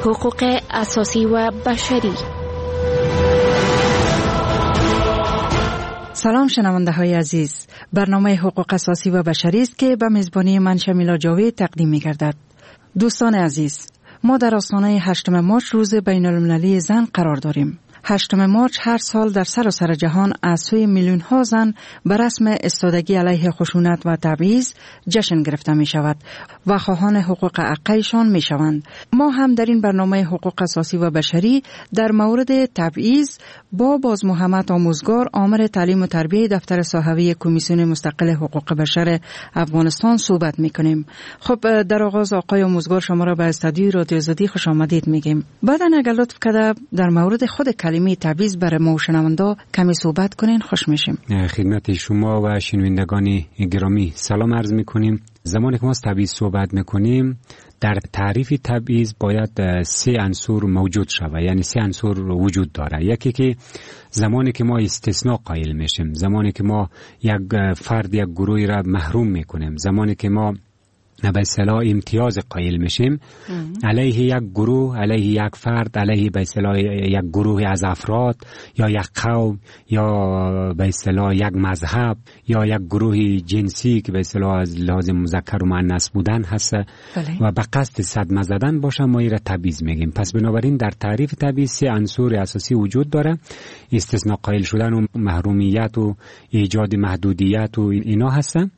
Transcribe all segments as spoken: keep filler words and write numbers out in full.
حقوق اساسی و بشری. سلام شنونده های عزیز، برنامه حقوق اساسی و بشری است که به میزبانی من شمیلا جاوید تقدیم می گردد. دوستان عزیز، ما در آستانه هشتم مارچ روز بین المللی زن قرار داریم. هشتم مارچ هر سال در سراسر جهان از سوی میلیون ها زن به رسم استادگی علیه خشونت و تبعیض جشن گرفته می شود و خواهان حقوق حقیقیشان می شوند. ما هم در این برنامه حقوق اساسی و بشری در مورد تبعیض با باز محمد آموزگار، آمر تعلیم و تربیه دفتر صحوی کمیسیون مستقل حقوق بشر افغانستان صحبت می کنیم. خب در آغاز آقای آموزگار شما را به استودیوی رادیو آزادی خوش آمدید میگیم. بعد اگر لطف کرده در مورد خود کلمه تبعیض برای ما شنونده کمی صحبت کنین خوش میشیم. خدمت شما و شنوندگان گرامی سلام عرض میکنیم. زمانی که ما از تبعیض صحبت میکنیم، در تعریف تبعیض باید سه عنصر موجود شود، یعنی سه عنصر وجود داره. یکی که زمانی که ما استثناء قائل میشیم، زمانی که ما یک فرد یک گروهی را محروم میکنیم، زمانی که ما به اصطلاح امتیاز قائل میشیم علیه یک گروه، علیه یک فرد، علیه به اصطلاح یک گروه از افراد یا یک قوم یا به اصطلاح یک مذهب یا یک گروه جنسی که به اصطلاح از لحاظ مذکر و مؤنث بودن هست بله. و به قصد صدمه زدن باشه، ما این را تبعیض میگیم. پس بنابراین در تعریف تبعیض سه عنصر اساسی وجود داره: استثناء قائل شدن و محرومیت و ایجاد محدودیت و اینا هستن.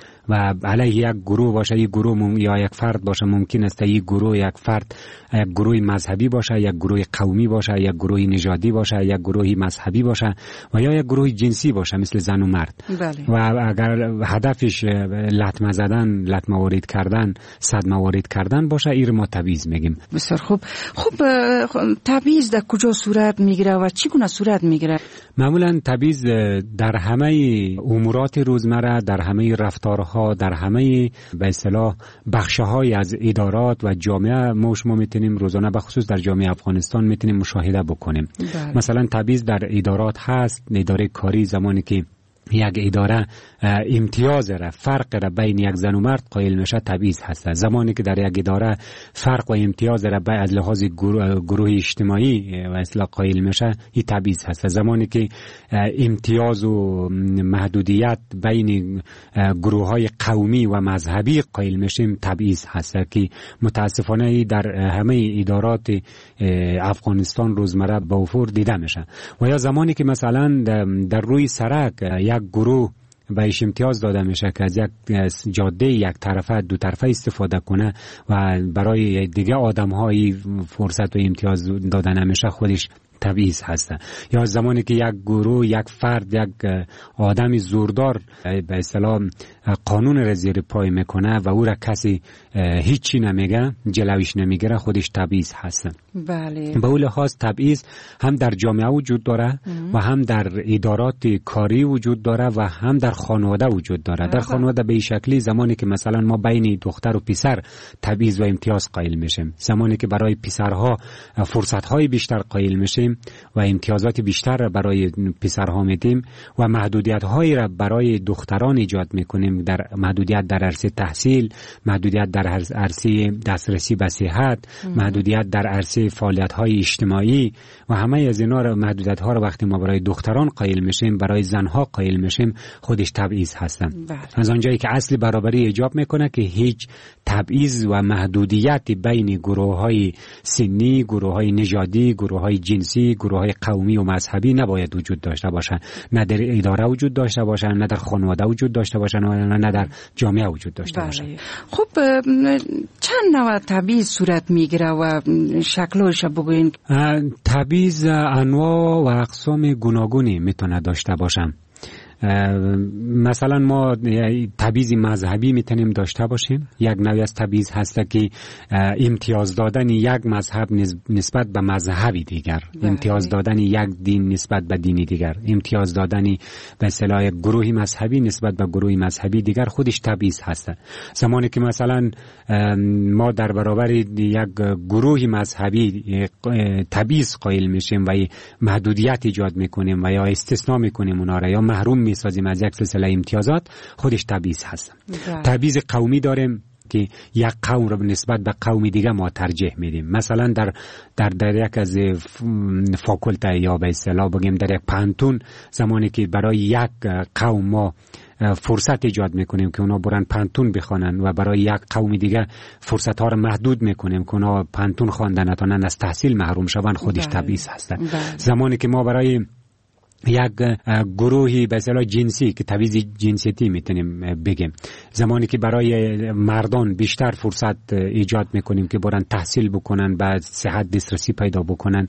و علیه یک گروه باشه، یک گروه مم... یا یک فرد باشه، ممکن است یک گروه یک فرد یک گروه مذهبی باشه، یک گروه قومی باشه، یک گروه نژادی باشه، یک گروه مذهبی باشه و یا یک گروه جنسی باشه مثل زن و مرد بله. و اگر هدفش لطمه زدن، لطمه وارد کردن، صدمه وارد کردن باشه، این ما تبعیض میگیم. بسیار خوب. خب تبعیض در کجا صورت میگیره و چگونه صورت میگیره؟ معمولا تبعیض در همه امورات روزمره، در همه رفتارها، در همه به اصطلاح بخش‌های از ادارات و جامعه ما شما میتونیم روزانه به خصوص در جامعه افغانستان میتونیم مشاهده بکنیم. بله. مثلا تبعیض در ادارات هست. اداره کاری زمانی که یک اداره امتیاز را، فرق را بین یک زن و مرد قائل میشه، تبعیض هست. زمانی که در یک اداره فرق و امتیاز را بین از لحاظ گروه, گروه اجتماعی و اصلاح قائل میشه، این تبعیض هست. زمانی که امتیاز و محدودیت بین گروه های قومی و مذهبی قائل میشیم، تبعیض هست که متاسفانه در همه ادارات افغانستان روزمره به وفور دیده میشه. و یا زمانی که مثلا در روی سرک یک گروه بهش امتیاز داده میشه که از یک جاده یک طرفه دو طرفه استفاده کنه و برای دیگه آدم هایی فرصت و امتیاز داده نمیشه، خودش تبعیض هست. یا زمانی که یک گروه، یک فرد، یک آدمی زوردار به اصطلاح قانون را زیر پای میکنه و او را کسی هیچی نمیگه، جلویش نمیگیره، خودش تبعیض هست. بله. به اون لحاظ تبعیض هم در جامعه وجود داره ام. و هم در ادارات کاری وجود داره و هم در خانواده وجود داره. در خانواده به این شکلی زمانی که مثلا ما بین دختر و پسر تبعیض و امتیاز قائل میشیم، زمانی که برای پسرها فرصت‌های بیشتر قائل میشیم و امتیازات بیشتر را برای پسرها میدیم و محدودیت‌هایی را برای دختران ایجاد میکنیم، در محدودیت در عرصه تحصیل، محدودیت در عرصه دسترسی به صحت، محدودیت در عرصه فعالیت‌های اجتماعی و همه از اینا را، محدودیت‌ها را وقتی ما برای دختران قائل میشیم، برای زنها قائل میشیم، خودش تبعیض هستن. از آنجایی که اصل برابری ایجاب میکنه که هیچ تبعیض و محدودیت بین گروه‌های سنی، گروه‌های نژادی، گروه‌های جنسی، گروه‌های قومی و مذهبی نباید وجود داشته باشه. نه در اداره وجود داشته باشه، نه در خانواده وجود داشته باشه، نه در جامعه وجود داشته باشه. خب چند نوع تبعیض صورت میگیره و شکلش بگوین؟ تبعیض انواع و اقسام گوناگونی میتونه داشته باشه. مثلا ما تبعیض مذهبی میتونیم داشته باشیم. یک نوع از تبعیض هست که امتیاز دادن یک مذهب نسبت به مذهبی دیگر، امتیاز دادن یک دین نسبت به دینی دیگر، امتیاز دادن به اصطلاح گروه مذهبی نسبت به گروه مذهبی دیگر، خودش تبعیض هست. زمانی که مثلا ما در برابر یک گروه مذهبی تبعیض قائل میشیم و محدودیت ایجاد میکنیم و یا استثناء میکنیم اونا را یا محروم میسازیم از یک سلسله امتیازات، خودش تبعیض هست. تبعیض قومی داریم. که یک قوم رو نسبت به قوم دیگه ما ترجیح میدیم. مثلا در در در یک از فاکولته یا به اصطلاح بگیم در یک پانتون، زمانی که برای یک قوم ما فرصت ایجاد میکنیم که اونا برن پانتون بخوانن و برای یک قوم دیگه فرصت ها رو محدود میکنیم که اونا پانتون خواندن نتونن از تحصیل محروم شون، خودش تبعیض هست. زمانی که ما برای یک گروهی به اصطلاح جنسی که تبعیض جنسیتی میتونیم بگیم، زمانی که برای مردان بیشتر فرصت ایجاد میکنیم که برن تحصیل بکنن، بعد صحت دسترسی پیدا بکنن،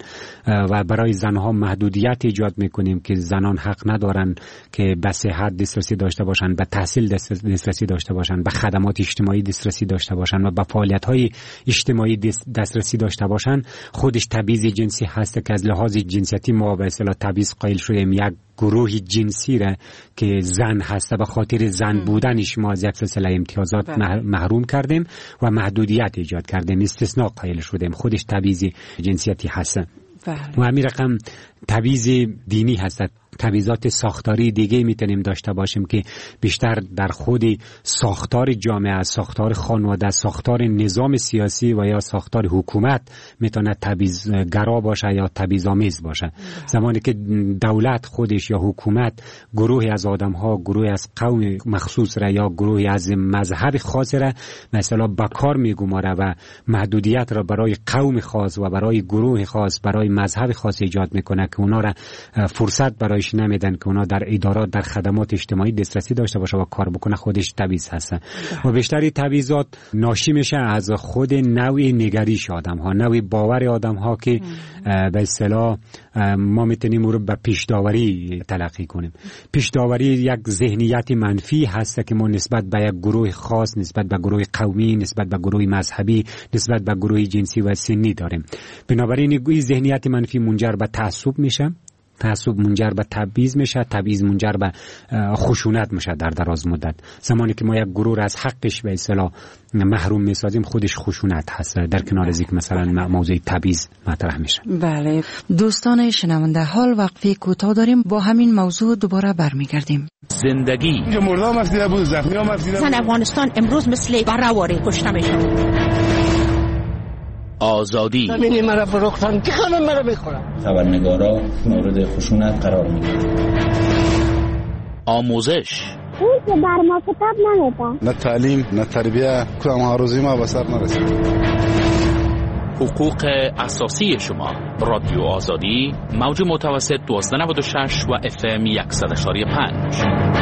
و برای زنها محدودیت ایجاد میکنیم که زنان حق ندارن که به صحت دسترسی داشته باشن، به تحصیل دسترسی داشته باشن، به خدمات اجتماعی دسترسی داشته باشن و به فعالیت های اجتماعی دسترسی داشته باشن، خودش تبعیض جنسی هست که از لحاظ جنسیتی ما به اصطلاح تبعیض قائل شدیم یک گروه جنسی را که زن هست به خاطر زن بودنش ما از یک سلسله امتیازات محروم کردیم و محدودیت ایجاد کردیم، استثناء قائل شدیم، خودش تبعیض جنسیتی هست. و همین رقم تبعیض دینی هست. تبعیضات ساختاری دیگه میتونیم داشته باشیم که بیشتر در خود ساختار جامعه، ساختار خانواده، ساختار نظام سیاسی و یا ساختار حکومت میتونه تبعیض‌گرا باشه یا تبعیض‌آمیز باشه. زمانی که دولت خودش یا حکومت گروهی از آدم‌ها، گروهی از قوم مخصوص را یا گروهی از مذهب خاص را مثلا به کار میگماره و محدودیت را برای قوم خاص و برای گروه خاص، برای مذهب خاص ایجاد میکنه که اونا را فرصت برای نمیدن که اونا در ادارات، در خدمات اجتماعی دسترسی داشته باشه و کار بکنه، خودش تبعیض هست. و بیشتری تبعیضات ناشی میشه از خود نوع نگریش آدم ها، نوع باور آدم ها که به اصطلاح ما میتونیم او رو به پیش داوری تلقی کنیم. پیش داوری یک ذهنیت منفی هست که ما نسبت به یک گروه خاص، نسبت به گروه قومی، نسبت به گروه مذهبی، نسبت به گروه جنسی و سنی داریم. بنابراین این ذهنیت منفی منجر به تعصب میشه، تعصب منجر به تبعیض میشه، تبعیض منجر به خشونت میشه در دراز مدت. زمانی که ما یک گروه از حقش به اصطلاح محروم میسازیم، خودش خشونت هست، در کنار از اینکه مثلا موضوع تبعیض مطرح میشه. بله دوستان شنونده، حال وقفه کوتاه داریم، با همین موضوع دوباره برمیگردیم. زندگی مردم مسئله بود، زخمی ها مسئله بود. افغانستان امروز مثل برآوری کشته میشه. آزادی زمینی مرا فروختن که خانم مرا بخورم. خبرنگارا مورد خشونت قرار میگیرن. آموزش اون که بر ما کتاب نمیده، نه تعلیم نه تربیه، کدام هاروزی ما به سر نرسید. حقوق اساسی شما. رادیو آزادی، موج متوسط دوازده نود و شش و اف ام صد و شش و پنج.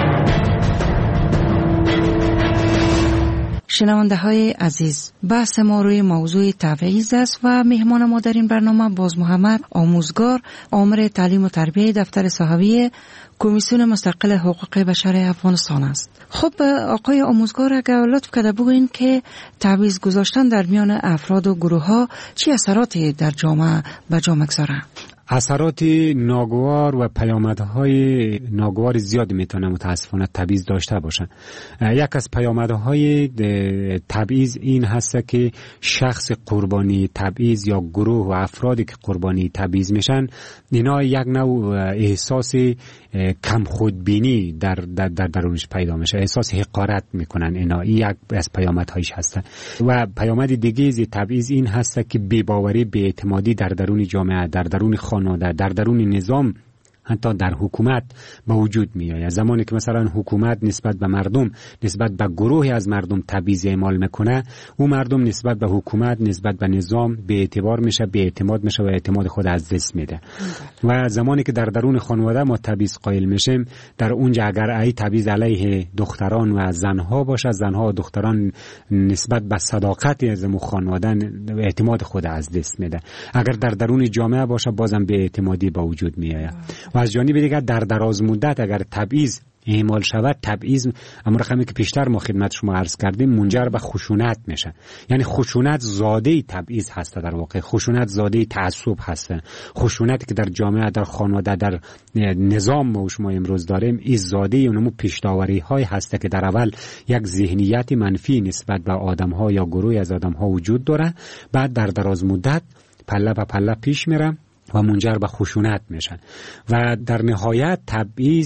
شنونده های عزیز، بحث ما روی موضوع تبعیض است و مهمان ما در این برنامه باز محمد آموزگار، آمر تعلیم و تربیه دفتر صحوی کمیسیون مستقل حقوق بشر افغانستان است. خب آقای آموزگار، اگر لطف کرده بگوین که تبعیض گذاشتن در میان افراد و گروه ها چه اثراتی در جامعه به جا میگذاره؟ اثرات ناگوار و پیامدهای ناگوار زیاد میتونه متاسفانه تبعیض داشته باشه. یک از پیامدهای تبعیض این هست که شخص قربانی تبعیض یا گروه و افرادی که قربانی تبعیض میشن، اینا یک نوع احساس کم خودبینی در در در درونش پیدا میشه، احساس حقارت میکنن. اینا یک از پیامدهایش هست. و پیامد دیگه از تبعیض این هست که بی‌باوری، بی‌اعتمادی در درون جامعه، در درون خانواده، در درون نظام، حتی در حکومت به وجود می آید. زمانی که مثلا حکومت نسبت به مردم، نسبت به گروهی از مردم تبعیض اعمال میکنه، اون مردم نسبت به حکومت، نسبت به نظام بی اعتبار میشه، بی اعتماد میشه و اعتماد خود از دست میده. و زمانی که در درون خانواده ما تبعیض قائل میشیم، در اونجا اگر ای تبعیض علیه دختران و زنها باشه، زنها و دختران نسبت به صداقت از خانواده اعتماد خود از دست میده. اگر در درون جامعه باشه، بازم بی اعتمادی به وجود میاد. و از جانب دیگر در دراز مدت اگر تبعیض اعمال شود، تبعیض اما رقمی که پیشتر ما خدمت شما عرض کردیم منجر به خشونت میشه. یعنی خشونت زاده تبعیض هست، در واقع خشونت زاده تعصب هست. خشونتی که در جامعه، در خانواده، در نظام ما شما امروز داریم، این زاده اونمو پیش‌داوری های هست که در اول یک ذهنیت منفی نسبت به آدم ها یا گروهی از آدم ها وجود داره، بعد در دراز مدت پله به پله پیش میره و منجر به خشونت میشن. و در نهایت تبعیض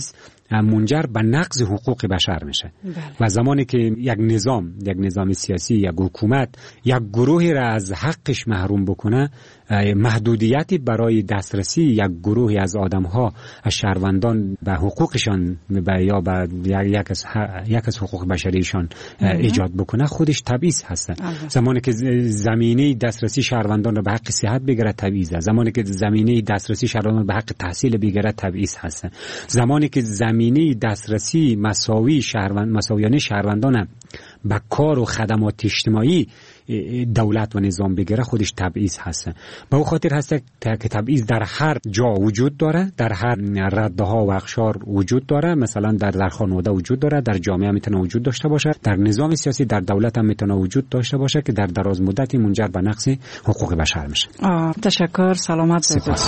منجر به نقض حقوق بشر میشه. بله. و زمانی که یک نظام یک نظام سیاسی، یک حکومت یک گروهی را از حقش محروم بکنه، محدودیتی برای دسترسی یک گروهی از آدم‌ها، از شهروندان به حقوقشان یا به یک از یک از حقوق بشریشان ایجاد بکنه، خودش تبعیض هست. زمانی که زمینه دسترسی شهروندان را به حق صحت بگیره، تبعیض است. زمانی که زمینه دسترسی شهروندان به حق تحصیل بگیره، تبعیض هست. زمانی که زمینه دسترسی مساوی شهروند مساویانه شهروندان به کار و خدمات اجتماعی دولت و نظام بگیره، خودش تبعیض هست. به اون خاطر هست که تبعیض در هر جا وجود داره، در هر رده‌ها و اقشار وجود داره. مثلا در در خانواده وجود داره، در جامعه میتونه وجود داشته باشه، در نظام سیاسی، در دولت هم میتونه وجود داشته باشه که در دراز مدتی منجر به نقض حقوق بشر میشه. تشکر، سلامت باشید.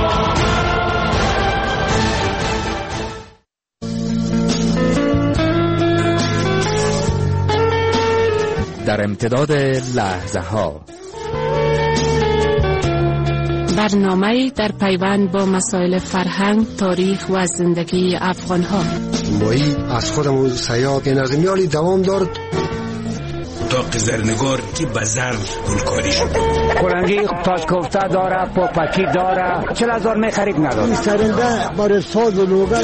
در امتداد لحظه ها برنامه در پیوند با مسائل فرهنگ، تاریخ و زندگی افغان ها. مایی از خودمون سیاه که نظمیالی دوام دارد تا قزرنگار که بزر گلکاری شد. کلنگی تاج کوفته داره، پاپکی داره، چل هزار می خرید نداره. این سرنده برای ساز و لوگر.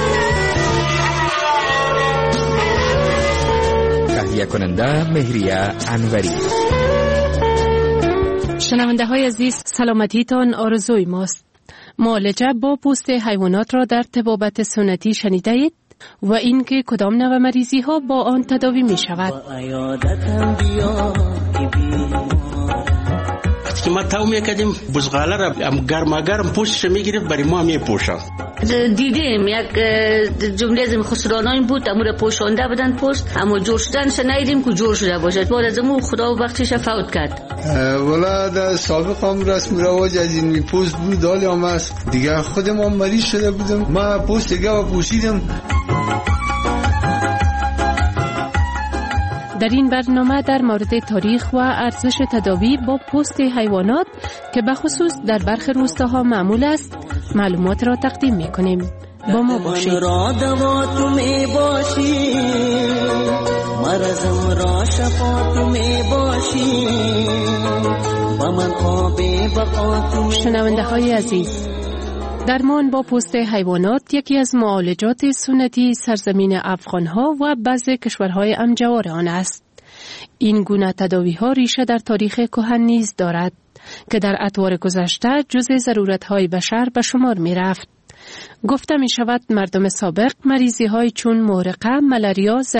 تهیه کننده مهریه انوری. شنونده های عزیز، سلامتیتان آرزوی ماست. معالجه با پوست حیوانات را در طبابت سنتی شنیده اید و اینکه کدام نوع مریضی ها با آن تداوی می شود. که ما تاو میکردیم بزغاله را گرما گرم پوستش میگیریم برای ما میپوشن. دیدیم یک جمله از خسرانان بود، امور پوشانده بدن پوست، اما جور شدن شنیدیم که جور شده باشد. بعد از امو خدا وقتش فوت کرد. والا در سابق هم رسم رواج از این پوست بود، حالی هم هست دیگه. خودم هم مریض شده بودم، ما پوست دیگه و پوشیدم. در این برنامه در مورد تاریخ و ارزش تداوی با پوست حیوانات که به خصوص در برخی روستاها معمول است، معلومات را تقدیم می‌کنیم. با ما باشید. شنونده های عزیز، درمان با پوست حیوانات یکی از معالجات سنتی سرزمین افغان‌ها و بعضی کشورهای همجوار آن است. این گونه تداوی‌ها ریشه در تاریخ کهن نیز دارد که در اطوار گذشته جزء ضرورت‌های بشر به شمار می‌رفت. گفته می‌شود مردم سابق مریضی‌های چون مورقه، ملاریا،